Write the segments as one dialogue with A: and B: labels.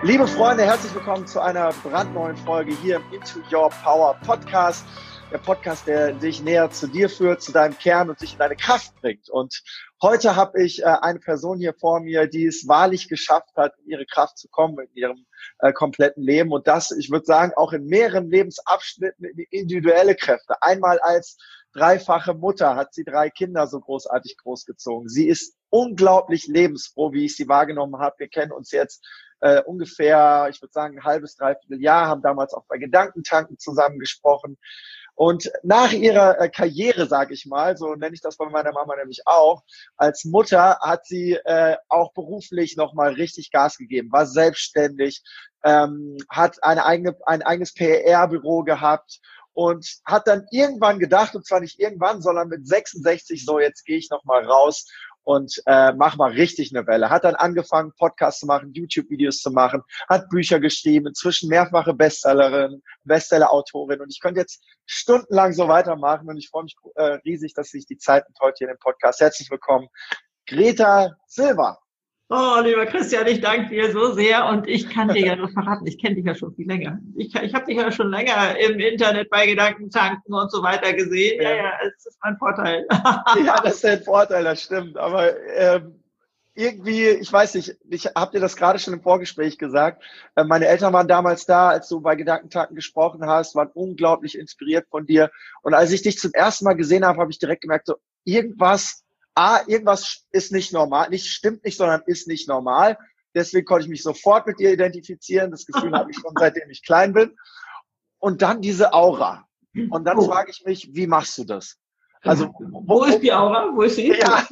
A: Liebe Freunde, herzlich willkommen zu einer brandneuen Folge hier im Into Your Power Podcast. Der Podcast, der dich näher zu dir führt, zu deinem Kern und dich in deine Kraft bringt. Und heute habe ich eine Person hier vor mir, die es wahrlich geschafft hat, in ihre Kraft zu kommen, in ihrem kompletten Leben. Und das, ich würde sagen, auch in mehreren Lebensabschnitten in individuelle Kräfte. Einmal als dreifache Mutter hat sie 3 Kinder so großartig großgezogen. Sie ist unglaublich lebensfroh, wie ich sie wahrgenommen habe. Wir kennen uns jetzt ungefähr, ich würde sagen, ein halbes, dreiviertel Jahr, haben damals auch bei Gedankentanken zusammen gesprochen. Und nach ihrer Karriere, sage ich mal, so nenne ich das bei meiner Mama nämlich auch, als Mutter hat sie auch beruflich nochmal richtig Gas gegeben, war selbstständig, hat ein eigenes PR-Büro gehabt und hat dann irgendwann gedacht, und zwar nicht irgendwann, sondern mit 66, so jetzt gehe ich nochmal raus und mach mal richtig eine Welle. Hat dann angefangen, Podcasts zu machen, YouTube-Videos zu machen, hat Bücher geschrieben, inzwischen mehrfache Bestsellerin, Bestseller-Autorin. Und ich könnte jetzt stundenlang so weitermachen und ich freue mich riesig, dass sich die Zeit nimmt heute hier in dem Podcast. Herzlich willkommen, Greta Silva.
B: Oh, lieber Christian, ich danke dir so sehr und ich kann dir ja nur verraten, ich kenne dich ja schon viel länger. Ich habe dich ja schon länger im Internet bei Gedankentanken und so weiter gesehen. Ja, es ist mein Vorteil.
A: Ja, das ist ein Vorteil, das stimmt. Aber irgendwie, ich weiß nicht, ich habe dir das gerade schon im Vorgespräch gesagt, meine Eltern waren damals da, als du bei Gedankentanken gesprochen hast, waren unglaublich inspiriert von dir. Und als ich dich zum ersten Mal gesehen habe, habe ich direkt gemerkt, so irgendwas ist nicht normal, nicht stimmt nicht, sondern ist nicht normal. Deswegen konnte ich mich sofort mit dir identifizieren. Das Gefühl habe ich schon, seitdem ich klein bin. Und dann diese Aura. Und dann frage ich mich, wie machst du das? Also
B: wo ist die Aura? Wo ist sie?
A: Ja,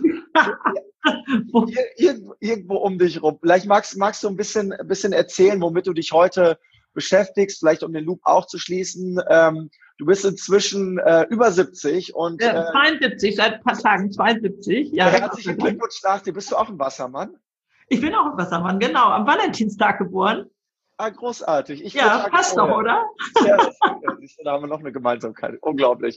A: irgendwo um dich rum. Vielleicht magst du ein bisschen erzählen, womit du dich heute beschäftigst, vielleicht um den Loop auch zu schließen. Du bist inzwischen über 70 und
B: 72, seit ein paar Tagen 72. Ja,
A: herzlichen Glückwunsch nach dir. Bist du auch ein Wassermann?
B: Ich bin auch ein Wassermann, genau. Am Valentinstag geboren.
A: Ah, großartig.
B: Ja, passt doch, oder?
A: Ja, da haben wir noch eine Gemeinsamkeit. Unglaublich.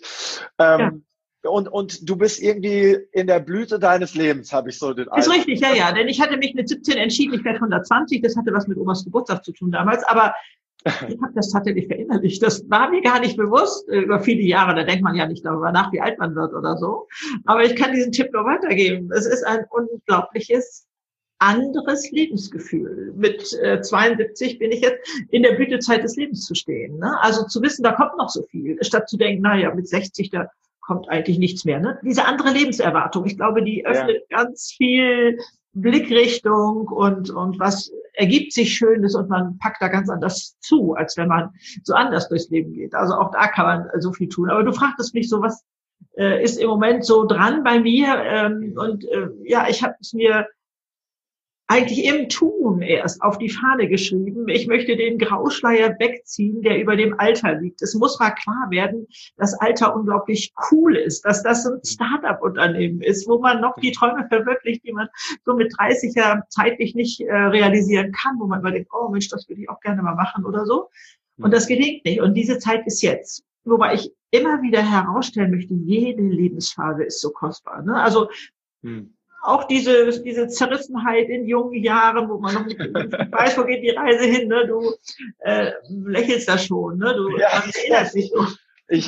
A: Und du bist irgendwie in der Blüte deines Lebens, habe ich so den Eindruck.
B: Ist richtig, ja. Denn ich hatte mich mit 17 entschieden, ich werde 120. Das hatte was mit Omas Geburtstag zu tun damals. Aber ich habe das tatsächlich verinnerlicht. Das war mir gar nicht bewusst über viele Jahre. Da denkt man ja nicht darüber nach, wie alt man wird oder so. Aber ich kann diesen Tipp nur weitergeben. Es ist ein unglaubliches anderes Lebensgefühl. Mit 72 bin ich jetzt in der Blütezeit des Lebens zu stehen. Ne? Also zu wissen, da kommt noch so viel. Statt zu denken, naja, mit 60, da kommt eigentlich nichts mehr. Ne? Diese andere Lebenserwartung, ich glaube, die öffnet ganz viel Blickrichtung und was ergibt sich Schönes und man packt da ganz anders zu, als wenn man so anders durchs Leben geht. Also auch da kann man so viel tun. Aber du fragtest mich so, was ist im Moment so dran bei mir? Ich habe es mir eigentlich im Tun erst auf die Fahne geschrieben. Ich möchte den Grauschleier wegziehen, der über dem Alter liegt. Es muss mal klar werden, dass Alter unglaublich cool ist, dass das ein Start-up-Unternehmen ist, wo man noch die Träume verwirklicht, die man so mit 30 Jahren zeitlich nicht realisieren kann, wo man immer denkt, oh Mensch, das würde ich auch gerne mal machen oder so. Und das gelingt nicht. Und diese Zeit ist jetzt. Wobei ich immer wieder herausstellen möchte, jede Lebensphase ist so kostbar. Ne? Also auch diese Zerrissenheit in jungen Jahren, wo man noch nicht weiß, wo geht die Reise hin, ne? Du lächelst da schon, ne? Du erinnerst dich so.
A: Ich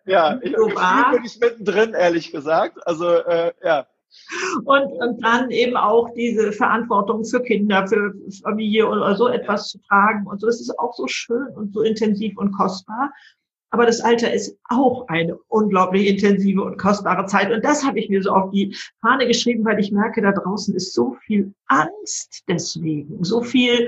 A: bin nicht mittendrin, ehrlich gesagt. Also, ja.
B: Und dann eben auch diese Verantwortung für Kinder, für Familie oder so etwas zu tragen und so. Es ist auch so schön und so intensiv und kostbar. Aber das Alter ist auch eine unglaublich intensive und kostbare Zeit. Und das habe ich mir so auf die Fahne geschrieben, weil ich merke, da draußen ist so viel Angst deswegen, so viel,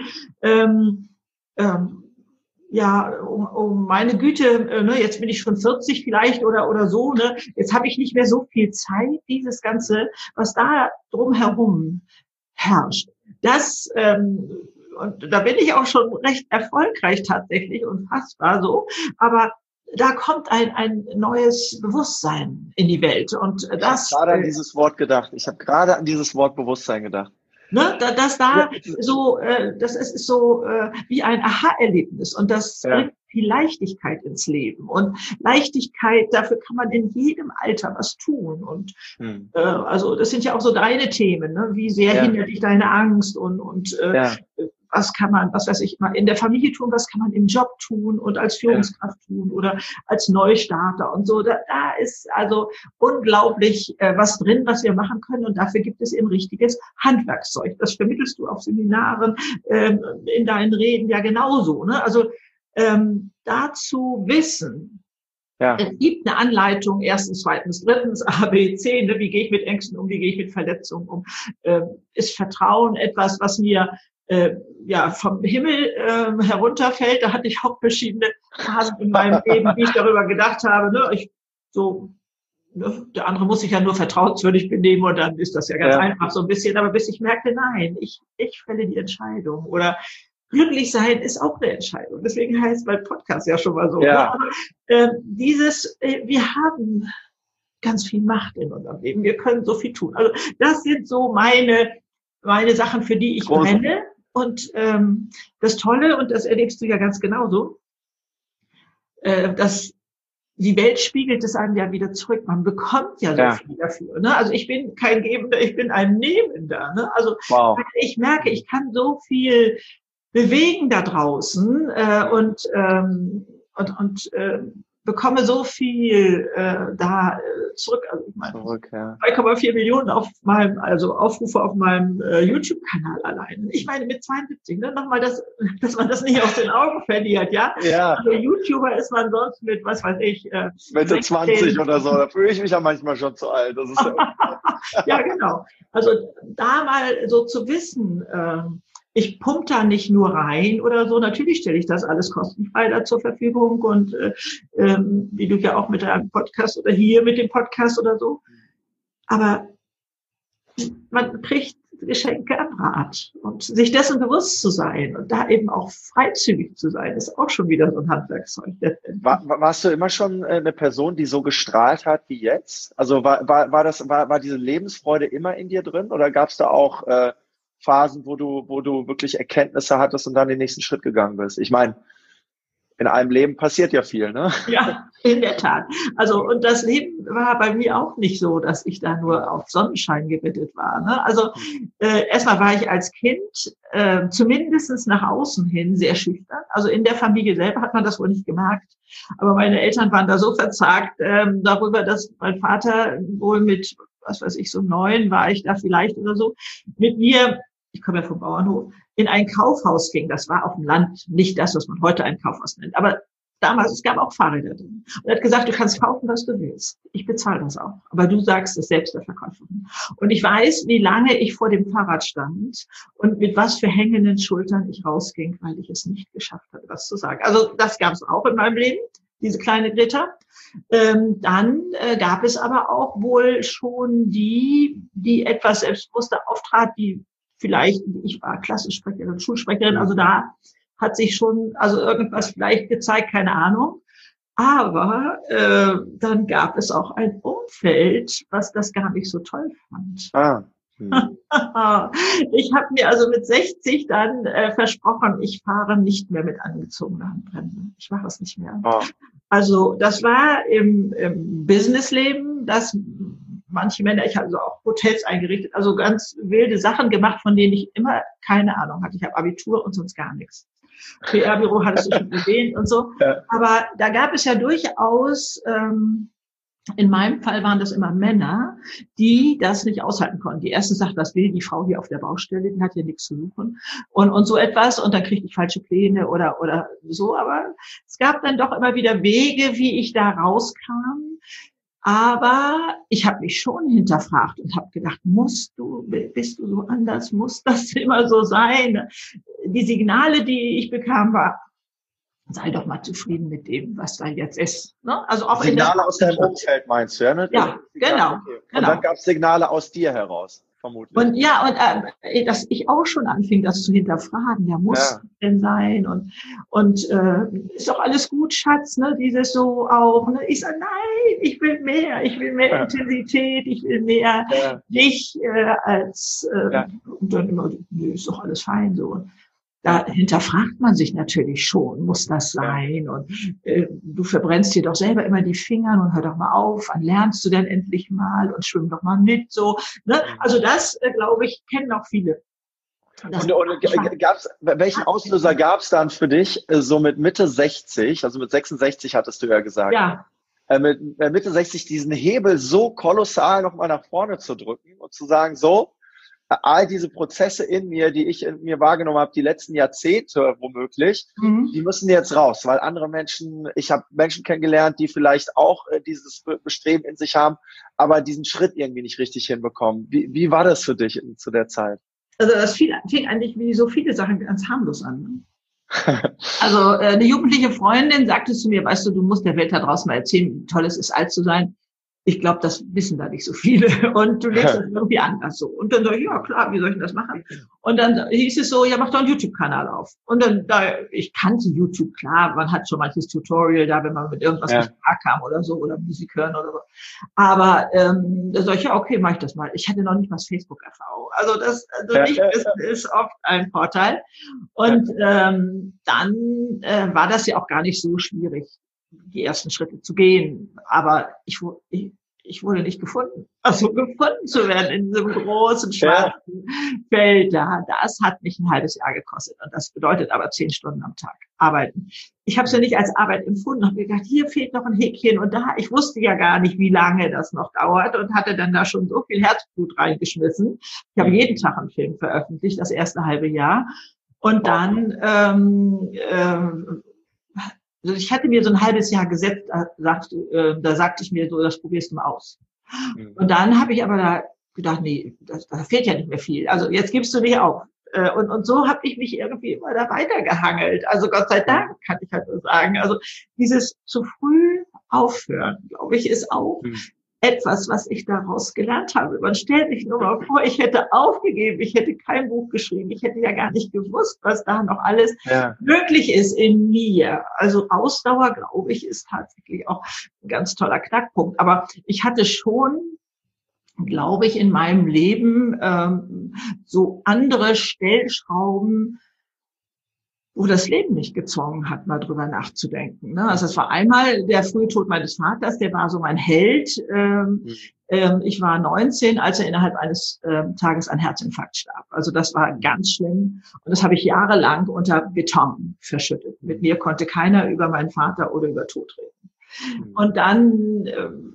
B: meine Güte, jetzt bin ich schon 40 vielleicht oder so, ne? Jetzt habe ich nicht mehr so viel Zeit, dieses Ganze, was da drumherum herrscht. Das und da bin ich auch schon recht erfolgreich tatsächlich, unfassbar so, aber da kommt ein neues Bewusstsein in die Welt. Und das.
A: Ich habe gerade an dieses Wort gedacht. Ich habe gerade an dieses Wort Bewusstsein gedacht.
B: Ne, das ist so wie ein Aha-Erlebnis. Und das bringt viel Leichtigkeit ins Leben. Und Leichtigkeit, dafür kann man in jedem Alter was tun. Und also das sind ja auch so deine Themen. Ne? Wie sehr hindert dich deine Angst und was kann man, was weiß ich, mal in der Familie tun, was kann man im Job tun und als Führungskraft tun oder als Neustarter und so. Da ist also unglaublich was drin, was wir machen können, und dafür gibt es eben richtiges Handwerkszeug. Das vermittelst du auf Seminaren, in deinen Reden ja genauso, ne? Also dazu wissen, es gibt eine Anleitung, erstens, zweitens, drittens, A, B, C, ne? Wie gehe ich mit Ängsten um, wie gehe ich mit Verletzungen um? Ist Vertrauen etwas, was mir vom Himmel herunterfällt? Da hatte ich auch verschiedene Phasen in meinem Leben, wie ich darüber gedacht habe, ne? Der andere muss sich ja nur vertrauenswürdig benehmen und dann ist das ja ganz einfach so ein bisschen. Aber bis ich merkte, nein, ich fälle die Entscheidung. Oder glücklich sein ist auch eine Entscheidung. Deswegen heißt mein Podcast ja schon mal so. Ja. Aber, wir haben ganz viel Macht in unserem Leben. Wir können so viel tun. Also das sind so meine Sachen, für die ich brenne. Und das Tolle, und das erlebst du ja ganz genauso, dass die Welt spiegelt es einem ja wieder zurück. Man bekommt ja so viel dafür. Ne? Also ich bin kein Gebender, ich bin ein Nehmender. Ne? Also ich merke, ich kann so viel bewegen da draußen und bekomme so viel zurück. Also ich meine, 2,4 Millionen Aufrufe auf meinem YouTube-Kanal allein. Ich meine mit 72, ne? Nochmal, dass man das nicht aus den Augen verliert, ja? Also YouTuber ist man sonst mit, was weiß ich,
A: Mitte 20 oder so. Da fühle ich mich ja manchmal schon zu alt. Das ist
B: ja, genau. Also da mal so zu wissen, ich pumpe da nicht nur rein oder so. Natürlich stelle ich das alles kostenfrei da zur Verfügung und wie du ja auch mit deinem Podcast oder hier mit dem Podcast oder so. Aber man kriegt Geschenke am Rat, und sich dessen bewusst zu sein und da eben auch freizügig zu sein, ist auch schon wieder so ein Handwerkszeug.
A: Warst du immer schon eine Person, die so gestrahlt hat wie jetzt? Also war diese Lebensfreude immer in dir drin, oder gab es da auch Phasen, wo du wirklich Erkenntnisse hattest und dann den nächsten Schritt gegangen bist? Ich meine, in einem Leben passiert ja viel, ne?
B: Ja, in der Tat. Also, und das Leben war bei mir auch nicht so, dass ich da nur auf Sonnenschein gebettet war, ne? Also, erstmal war ich als Kind zumindest nach außen hin sehr schüchtern. Also in der Familie selber hat man das wohl nicht gemerkt. Aber meine Eltern waren da so verzagt darüber, dass mein Vater wohl mit, was weiß ich, so 9 war ich da vielleicht oder so, mit mir, ich komme ja vom Bauernhof, in ein Kaufhaus ging. Das war auf dem Land, nicht das, was man heute ein Kaufhaus nennt. Aber damals, es gab auch Fahrräder drin. Und er hat gesagt, du kannst kaufen, was du willst. Ich bezahle das auch. Aber du sagst es selbst, der Verkäuferin. Und ich weiß, wie lange ich vor dem Fahrrad stand und mit was für hängenden Schultern ich rausging, weil ich es nicht geschafft habe, das zu sagen. Also das gab es auch in meinem Leben, diese kleine Greta. Dann gab es aber auch wohl schon die etwas selbstbewusster auftrat, ich war Klassensprecherin, Schulsprecherin, also da hat sich schon irgendwas vielleicht gezeigt, keine Ahnung. Aber dann gab es auch ein Umfeld, was das gar nicht so toll fand. Ich habe mir also mit 60 dann versprochen, ich fahre nicht mehr mit angezogener Handbremse. Ich mache es nicht mehr. Also das war im Businessleben, dass manche Männer, ich habe also auch Hotels eingerichtet, also ganz wilde Sachen gemacht, von denen ich immer keine Ahnung hatte. Ich habe Abitur und sonst gar nichts. PR-Büro hattest du schon erwähnt und so. Ja. Aber da gab es ja durchaus, in meinem Fall waren das immer Männer, die das nicht aushalten konnten. Die ersten sagten, was will die Frau hier auf der Baustelle, die hat hier nichts zu suchen und so etwas, und dann kriegte ich falsche Pläne oder so. Aber es gab dann doch immer wieder Wege, wie ich da rauskam. Aber ich habe mich schon hinterfragt und habe gedacht, bist du so anders, muss das immer so sein? Die Signale, die ich bekam, war, sei doch mal zufrieden mit dem, was da jetzt ist. Ne? Also auch
A: Signale aus deinem Umfeld meinst du, ja? Ne?
B: Ja, genau.
A: Okay. Und dann gab es Signale aus dir heraus, vermutlich.
B: Und dass ich auch schon anfing, das zu hinterfragen. Ja, muss das denn sein? Und ist doch alles gut, Schatz, ne? Dieses so auch. Ne? Ich sage, nein, ich will mehr Intensität, ich will mehr dich als und dann immer, nö, ist doch alles fein so. Da hinterfragt man sich natürlich schon, muss das sein? Und du verbrennst dir doch selber immer die Finger und hör doch mal auf, wann lernst du denn endlich mal und schwimm doch mal mit, so. Ne? Also das, glaube ich, kennen auch viele.
A: Welchen Auslöser gab es dann für dich, so mit Mitte 60, also mit 66 hattest du ja gesagt,
B: Ja.
A: Mit Mitte 60 diesen Hebel so kolossal nochmal nach vorne zu drücken und zu sagen, so, all diese Prozesse in mir, die ich in mir wahrgenommen habe, die letzten Jahrzehnte womöglich, die müssen jetzt raus, weil andere Menschen, ich habe Menschen kennengelernt, die vielleicht auch dieses Bestreben in sich haben, aber diesen Schritt irgendwie nicht richtig hinbekommen. Wie war das für dich zu der Zeit?
B: Also das fing eigentlich wie so viele Sachen ganz harmlos an. Ne? Also eine jugendliche Freundin sagte zu mir, weißt du, du musst der Welt da draußen mal erzählen, wie toll es ist, alt zu sein. Ich glaube, das wissen da nicht so viele. Und du legst das irgendwie anders so. Und dann sag ich, ja klar, wie soll ich denn das machen? Und dann hieß es so, ja, mach doch einen YouTube-Kanal auf. Und dann, ich kannte YouTube, klar, man hat schon manches Tutorial da, wenn man mit irgendwas nicht klarkam oder so, oder Musik hören oder so. Aber da sag ich, ja, okay, mach ich das mal. Ich hatte noch nicht mal Facebook-Erfahrung. Also das nicht ist oft ein Vorteil. Und dann war das ja auch gar nicht so schwierig, die ersten Schritte zu gehen. Aber ich wurde nicht gefunden. Also gefunden zu werden in diesem großen, schwarzen Feld da, das hat mich ein halbes Jahr gekostet. Und das bedeutet aber 10 Stunden am Tag arbeiten. Ich habe es ja nicht als Arbeit empfunden. Habe mir gedacht, hier fehlt noch ein Häkchen und da. Ich wusste ja gar nicht, wie lange das noch dauert und hatte dann da schon so viel Herzblut reingeschmissen. Ich habe jeden Tag einen Film veröffentlicht, das erste halbe Jahr. Und dann also ich hatte mir so ein halbes Jahr gesetzt, da sagte ich mir so, das probierst du mal aus. Und dann habe ich aber da gedacht, nee, da fehlt ja nicht mehr viel. Also jetzt gibst du dich auf. Und so habe ich mich irgendwie immer da weitergehangelt. Also Gott sei Dank, kann ich halt nur sagen. Also dieses zu früh aufhören, glaube ich, ist auch etwas, was ich daraus gelernt habe. Man stellt sich nur mal vor, ich hätte aufgegeben, ich hätte kein Buch geschrieben, ich hätte ja gar nicht gewusst, was da noch alles möglich ist in mir. Also Ausdauer, glaube ich, ist tatsächlich auch ein ganz toller Knackpunkt. Aber ich hatte schon, glaube ich, in meinem Leben so andere Stellschrauben, wo das Leben mich gezwungen hat, mal drüber nachzudenken. Ne? Also es war einmal der frühe Tod meines Vaters, der war so mein Held. Ich war 19, als er innerhalb eines Tages an Herzinfarkt starb. Also das war ganz schlimm. Und das habe ich jahrelang unter Beton verschüttet. Mit mir konnte keiner über meinen Vater oder über Tod reden. Und dann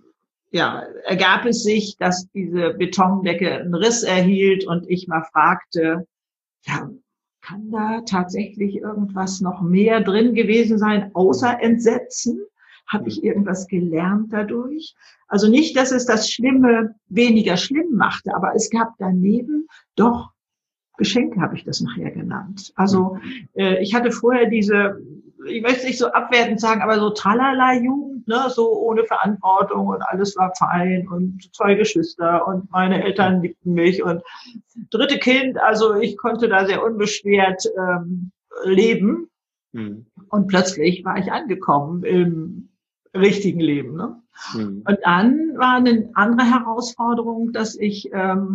B: ergab es sich, dass diese Betondecke einen Riss erhielt und ich mal fragte, ja, kann da tatsächlich irgendwas noch mehr drin gewesen sein, außer Entsetzen? Habe ich irgendwas gelernt dadurch? Also nicht, dass es das Schlimme weniger schlimm machte, aber es gab daneben doch Geschenke, habe ich das nachher genannt. Also ich hatte vorher diese, ich möchte nicht so abwertend sagen, aber so Tralala-Jugend, ne, so ohne Verantwortung und alles war fein und 2 Geschwister und meine Eltern liebten mich und 3. Kind, also ich konnte da sehr unbeschwert leben. Und plötzlich war ich angekommen im richtigen Leben. Ne? Und dann war eine andere Herausforderung, dass ich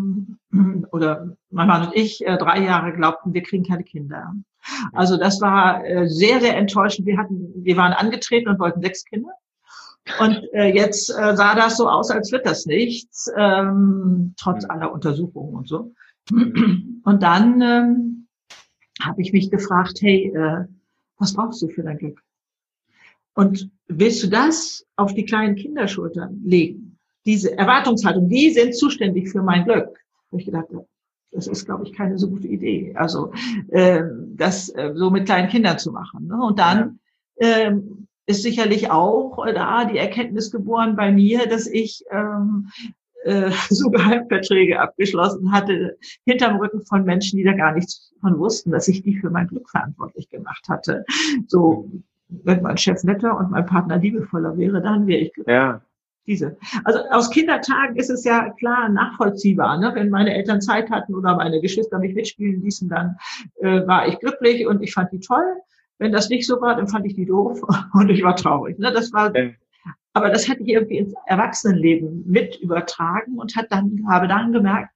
B: oder mein Mann und ich 3 Jahre glaubten, wir kriegen keine Kinder. Also das war sehr, sehr enttäuschend. Wir waren angetreten und wollten 6 Kinder. Und jetzt sah das so aus, als wird das nichts, trotz aller Untersuchungen und so. Und dann habe ich mich gefragt, hey, was brauchst du für dein Glück? Und willst du das auf die kleinen Kinderschultern legen? Diese Erwartungshaltung, die sind zuständig für mein Glück. Und ich gedacht, das ist, glaube ich, keine so gute Idee. Also das so mit kleinen Kindern zu machen. Ne? Und dann ist sicherlich auch da die Erkenntnis geboren bei mir, dass ich so Geheimverträge abgeschlossen hatte, hinterm Rücken von Menschen, die da gar nichts von wussten, dass ich die für mein Glück verantwortlich gemacht hatte. So, wenn mein Chef netter und mein Partner liebevoller wäre, dann wäre ich glücklich. Ja. Also aus Kindertagen ist es ja klar nachvollziehbar, ne? Wenn meine Eltern Zeit hatten oder meine Geschwister mich mitspielen ließen, dann war ich glücklich und ich fand die toll. Wenn das nicht so war, dann fand ich die doof und ich war traurig. Ne? Das war, aber das hatte ich irgendwie ins Erwachsenenleben mit übertragen und habe dann gemerkt,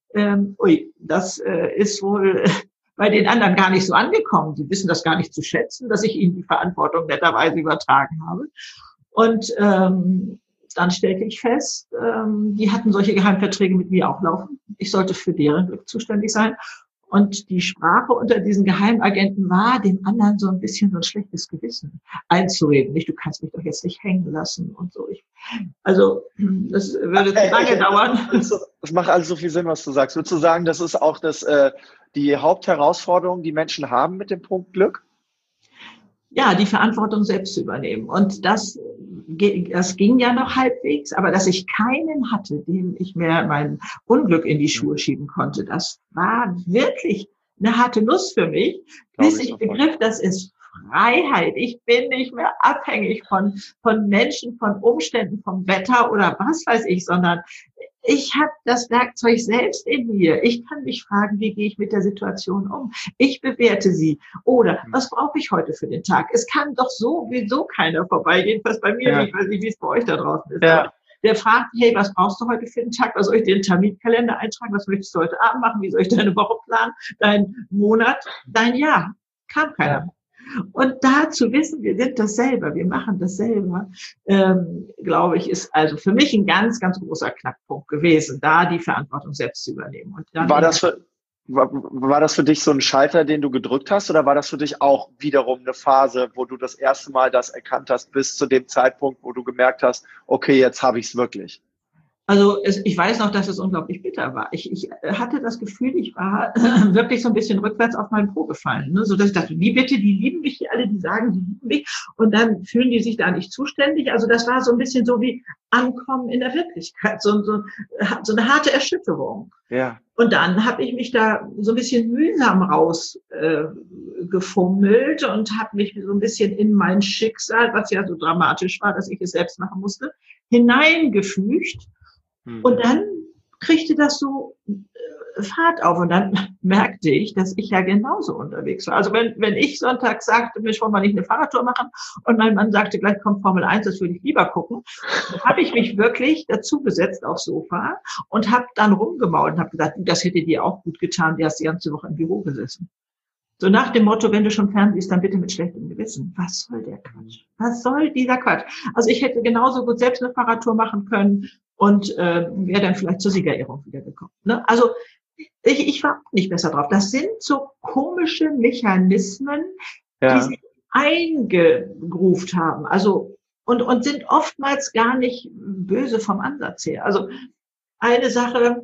B: das ist wohl bei den anderen gar nicht so angekommen. Die wissen das gar nicht zu schätzen, dass ich ihnen die Verantwortung netterweise übertragen habe. Und dann stellte ich fest, die hatten solche Geheimverträge mit mir auch laufen. Ich sollte für deren Glück zuständig sein. Und die Sprache unter diesen Geheimagenten war, dem anderen so ein bisschen so ein schlechtes Gewissen einzureden. Nicht, du kannst mich doch jetzt nicht hängen lassen und so. Also, das würde zu lange dauern.
A: Das macht alles so viel Sinn, was du sagst. Würdest du sagen, das ist auch die Hauptherausforderung, die Menschen haben mit dem Punkt Glück?
B: Ja, die Verantwortung selbst zu übernehmen. Und das ging ja noch halbwegs, aber dass ich keinen hatte, dem ich mir mein Unglück in die Schuhe schieben konnte, das war wirklich eine harte Nuss für mich, bis ich begriff, das ist Freiheit. Ich bin nicht mehr abhängig von Menschen, von Umständen, vom Wetter oder was weiß ich, sondern ich habe das Werkzeug selbst in mir. Ich kann mich fragen, wie gehe ich mit der Situation um? Ich bewerte sie. Oder was brauche ich heute für den Tag? Es kann doch sowieso keiner vorbeigehen, was bei mir, ich weiß nicht, wie es bei euch da draußen ist. Ja. Der fragt, hey, was brauchst du heute für den Tag? Was soll ich dir in den Terminkalender eintragen? Was möchtest du heute Abend machen? Wie soll ich deine Woche planen? Dein Monat? Dein Jahr? Kam keiner. Ja. Und da zu wissen, wir sind das selber, wir machen das selber, glaube ich, ist also für mich ein ganz, ganz großer Knackpunkt gewesen, da die Verantwortung selbst zu übernehmen. Und dann
A: war das für dich so ein Schalter, den du gedrückt hast, oder war das für dich auch wiederum eine Phase, wo du das erste Mal das erkannt hast, bis zu dem Zeitpunkt, wo du gemerkt hast, okay, jetzt habe ich es wirklich?
B: Also ich weiß noch, dass es unglaublich bitter war. Ich hatte das Gefühl, ich war wirklich so ein bisschen rückwärts auf meinen Po gefallen, ne? So dass ich dachte, wie bitte, die lieben mich hier alle, die sagen, die lieben mich, und dann fühlen die sich da nicht zuständig. Also das war so ein bisschen so wie Ankommen in der Wirklichkeit, so eine harte Erschütterung. Ja. Und dann habe ich mich da so ein bisschen mühsam rausgefummelt und habe mich so ein bisschen in mein Schicksal, was ja so dramatisch war, dass ich es selbst machen musste, hineingefügt. Und dann kriegte das so Fahrt auf, und dann merkte ich, dass ich ja genauso unterwegs war. Also wenn ich Sonntag sagte, wir wollen mal nicht eine Fahrradtour machen, und mein Mann sagte, gleich kommt Formel 1, das würde ich lieber gucken, dann habe ich mich wirklich dazu gesetzt aufs Sofa und habe dann rumgemault und habe gesagt, das hätte dir auch gut getan, du hast die ganze Woche im Büro gesessen. So nach dem Motto, wenn du schon fernsiehst, dann bitte mit schlechtem Gewissen. Was soll der Quatsch? Was soll dieser Quatsch? Also ich hätte genauso gut selbst eine Fahrradtour machen können und wäre dann vielleicht zur Siegerehrung wiedergekommen. Ne? Also ich war nicht besser drauf. Das sind so komische Mechanismen, die sich eingegruft haben. Also und sind oftmals gar nicht böse vom Ansatz her. Also eine Sache,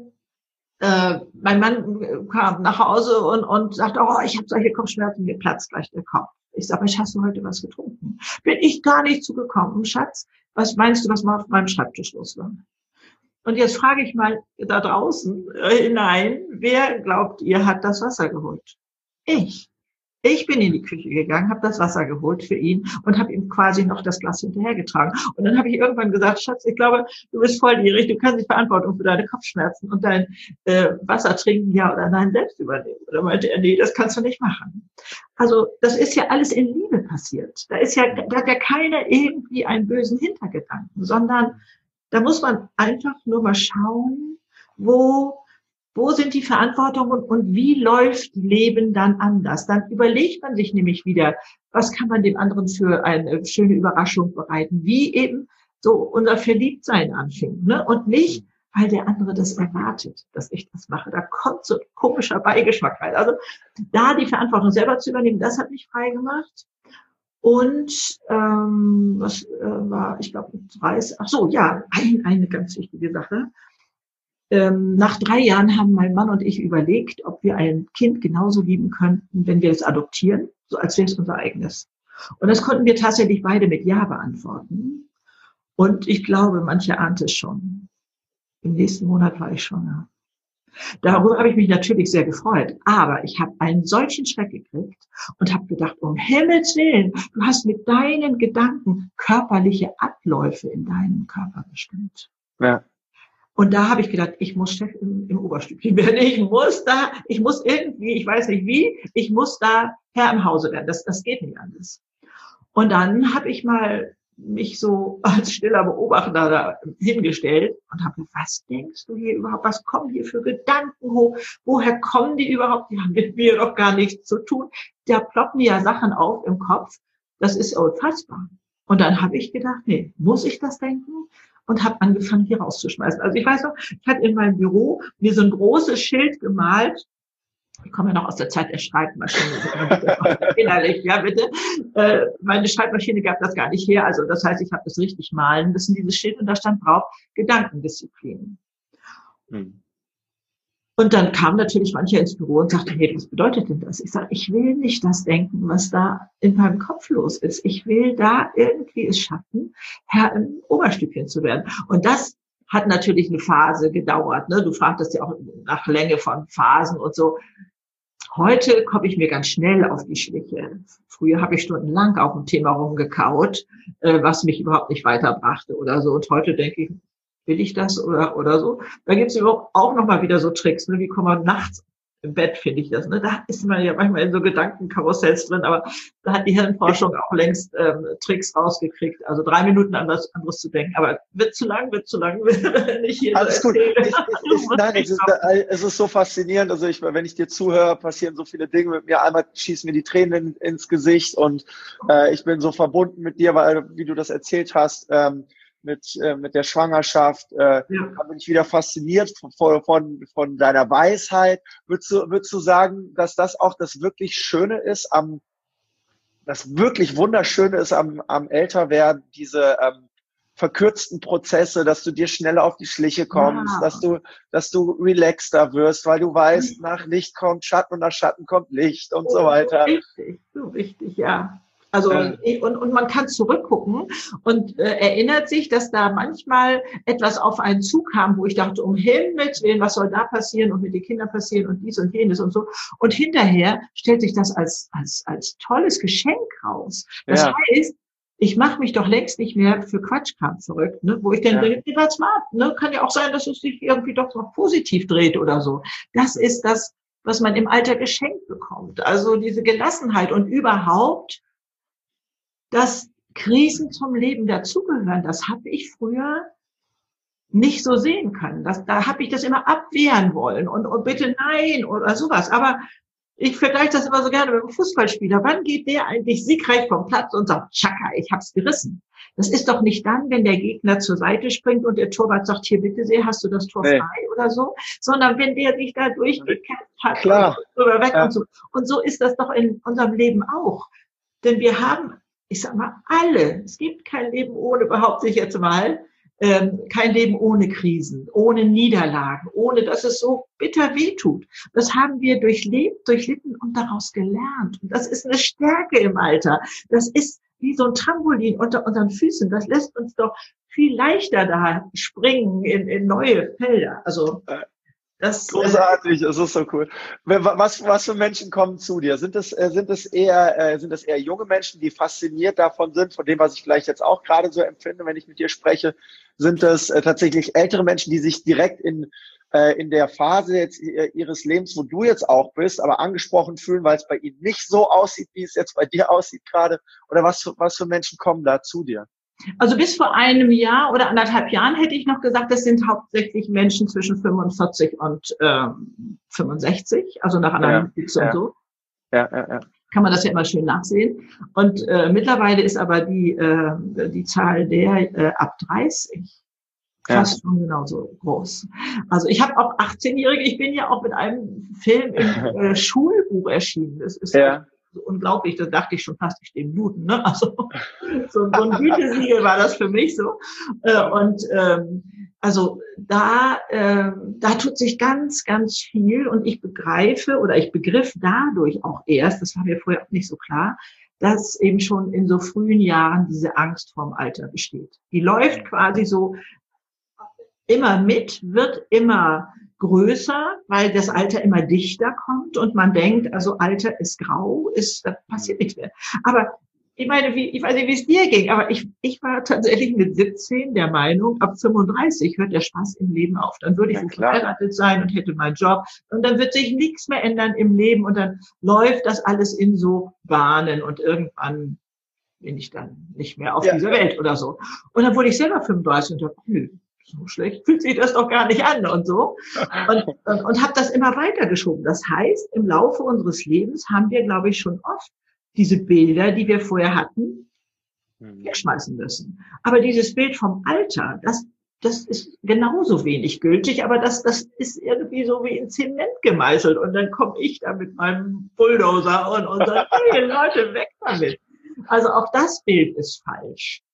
B: mein Mann kam nach Hause und sagte, oh, ich habe solche Kopfschmerzen, mir platzt gleich der Kopf. Ich sage, hast du heute was getrunken? Bin ich gar nicht zugekommen. Schatz, was meinst du, was mal auf meinem Schreibtisch los war? Und jetzt frage ich mal da draußen hinein, wer glaubt ihr, hat das Wasser geholt? Ich. Ich bin in die Küche gegangen, habe das Wasser geholt für ihn und habe ihm quasi noch das Glas hinterhergetragen. Und dann habe ich irgendwann gesagt, Schatz, ich glaube, du bist volljährig, du kannst die Verantwortung für deine Kopfschmerzen und dein Wasser trinken, ja oder nein, selbst übernehmen. Oder meinte er, nee, das kannst du nicht machen. Also das ist ja alles in Liebe passiert. Da hat ja keiner irgendwie einen bösen Hintergedanken, sondern da muss man einfach nur mal schauen, wo sind die Verantwortungen und wie läuft Leben dann anders? Dann überlegt man sich nämlich wieder, was kann man dem anderen für eine schöne Überraschung bereiten, wie eben so unser Verliebtsein anfing, ne? Und nicht, weil der andere das erwartet, dass ich das mache. Da kommt so ein komischer Beigeschmack rein. Also da die Verantwortung selber zu übernehmen, das hat mich frei gemacht. Und was war, ich glaube, eine ganz wichtige Sache. Nach 3 Jahren haben mein Mann und ich überlegt, ob wir ein Kind genauso lieben könnten, wenn wir es adoptieren, so als wäre es unser eigenes. Und das konnten wir tatsächlich beide mit Ja beantworten. Und ich glaube, manche ahnt es schon. Im nächsten Monat war ich schwanger. Darüber habe ich mich natürlich sehr gefreut. Aber ich habe einen solchen Schreck gekriegt und habe gedacht, um Himmels Willen, du hast mit deinen Gedanken körperliche Abläufe in deinem Körper bestimmt. Ja. Und da habe ich gedacht, ich muss Chef im Oberstübchen werden. Ich muss irgendwie, ich weiß nicht wie, ich muss da Herr im Hause werden. Das geht nicht anders. Und dann habe ich mal mich so als stiller Beobachter da hingestellt und habe gesagt, was denkst du hier überhaupt? Was kommen hier für Gedanken hoch? Woher kommen die überhaupt? Die haben mit mir doch gar nichts zu tun. Da ploppen ja Sachen auf im Kopf. Das ist unfassbar. Und dann habe ich gedacht, nee, muss ich das denken? Und habe angefangen, hier rauszuschmeißen. Also ich weiß noch, ich hatte in meinem Büro mir so ein großes Schild gemalt, Ich komme ja noch aus der Zeit der Schreibmaschine. Innerlich, ja, bitte. Meine Schreibmaschine gab das gar nicht her. Also das heißt, ich habe das richtig malen müssen, dieses Schild, und da stand drauf Gedankendisziplin.
A: Hm.
B: Und dann kam natürlich mancher ins Büro und sagte, hey, was bedeutet denn das? Ich sage, ich will nicht das denken, was da in meinem Kopf los ist. Ich will da irgendwie es schaffen, Herr im Oberstübchen zu werden. Und das hat natürlich eine Phase gedauert. Ne? Du fragtest ja auch nach Länge von Phasen und so. Heute komme ich mir ganz schnell auf die Schliche. Früher habe ich stundenlang auf dem Thema rumgekaut, was mich überhaupt nicht weiterbrachte oder so. Und heute denke ich, will ich das oder so? Da gibt es auch noch mal wieder so Tricks, ne? Wie kommt man nachts im Bett, finde ich das. Ne? Da ist man ja manchmal in so Gedankenkarussells drin, aber da hat die Hirnforschung auch längst Tricks rausgekriegt. Also 3 Minuten an was anderes zu denken. Aber wird zu lang, wenn ich hier
A: alles
B: so
A: gut. Nein, es ist so faszinierend. Also wenn ich dir zuhöre, passieren so viele Dinge mit mir. Einmal schießen mir die Tränen ins Gesicht und ich bin so verbunden mit dir, weil, wie du das erzählt hast, mit der Schwangerschaft, da bin ich wieder fasziniert von deiner Weisheit. Würdest du sagen, dass das auch das wirklich Schöne ist, das wirklich Wunderschöne ist am Älterwerden, diese verkürzten Prozesse, dass du dir schneller auf die Schliche kommst, dass du relaxter wirst, weil du weißt, nach Licht kommt Schatten und nach Schatten kommt Licht und so weiter.
B: So richtig, ja. Also und man kann zurückgucken und erinnert sich, dass da manchmal etwas auf einen zukam, wo ich dachte, um Himmels Willen, was soll da passieren und mit den Kindern passieren und dies und jenes und so. Und hinterher stellt sich das als tolles Geschenk raus. Das heißt, ich mache mich doch längst nicht mehr für Quatschkram verrückt, ne? Wo ich dann denke, was smart, ne? Kann ja auch sein, dass es sich irgendwie doch noch positiv dreht oder so. Das ist das, was man im Alter geschenkt bekommt. Also diese Gelassenheit und überhaupt, dass Krisen zum Leben dazugehören, das habe ich früher nicht so sehen können. Da habe ich das immer abwehren wollen und bitte nein oder sowas. Aber ich vergleiche das immer so gerne mit einem Fußballspieler. Wann geht der eigentlich siegreich vom Platz und sagt, Tschakka, ich hab's gerissen? Das ist doch nicht dann, wenn der Gegner zur Seite springt und der Torwart sagt, hier bitte sehr, hast du das Tor frei oder so, sondern wenn der sich da durchgekämpft hat.
A: Klar.
B: Und drüber weg und so. Und so ist das doch in unserem Leben auch. Denn wir haben, ich sag mal, alle, es gibt kein Leben ohne, behaupte ich jetzt mal, kein Leben ohne Krisen, ohne Niederlagen, ohne dass es so bitter wehtut. Das haben wir durchlebt, durchlitten und daraus gelernt. Und das ist eine Stärke im Alter. Das ist wie so ein Trampolin unter unseren Füßen. Das lässt uns doch viel leichter da springen in neue Felder. Also das
A: großartig, es ist so cool. Was für Menschen kommen zu dir? Sind das eher junge Menschen, die fasziniert davon sind, von dem, was ich vielleicht jetzt auch gerade so empfinde, wenn ich mit dir spreche? Sind das tatsächlich ältere Menschen, die sich direkt in der Phase jetzt ihres Lebens, wo du jetzt auch bist, aber angesprochen fühlen, weil es bei ihnen nicht so aussieht, wie es jetzt bei dir aussieht gerade? Oder was für Menschen kommen da zu dir?
B: Also bis vor einem Jahr oder 1,5 Jahren hätte ich noch gesagt, das sind hauptsächlich Menschen zwischen 45 und 65, also nach Analytics und so. Kann man das ja immer schön nachsehen. Und mittlerweile ist aber die Zahl der ab 30 fast schon genauso groß. Also ich habe auch 18-Jährige, ich bin ja auch mit einem Film im Schulbuch erschienen. Das ist so unglaublich, da dachte ich schon fast, ich stehe im Duden, ne? Also so ein Gütesiegel war das für mich so. Also da tut sich ganz, ganz viel und ich begriff dadurch auch erst, das war mir vorher auch nicht so klar, dass eben schon in so frühen Jahren diese Angst vorm Alter besteht. Die läuft quasi so immer mit, wird immer größer, weil das Alter immer dichter kommt und man denkt, also Alter ist grau, da passiert nichts mehr. Aber ich meine, ich weiß nicht, wie es dir ging, aber ich war tatsächlich mit 17 der Meinung, ab 35 hört der Spaß im Leben auf. Dann würde ich verheiratet sein und hätte meinen Job und dann wird sich nichts mehr ändern im Leben und dann läuft das alles in so Bahnen und irgendwann bin ich dann nicht mehr auf dieser Welt oder so. Und dann wurde ich selber 35 und dachte, nö, so schlecht fühlt sich das doch gar nicht an und so. Und habe das immer weitergeschoben. Das heißt, im Laufe unseres Lebens haben wir, glaube ich, schon oft diese Bilder, die wir vorher hatten, wegschmeißen müssen. Aber dieses Bild vom Alter, das das ist genauso wenig gültig, aber das ist irgendwie so wie in Zement gemeißelt. Und dann komme ich da mit meinem Bulldozer und sage, hey Leute, weg damit. Also auch das Bild ist falsch.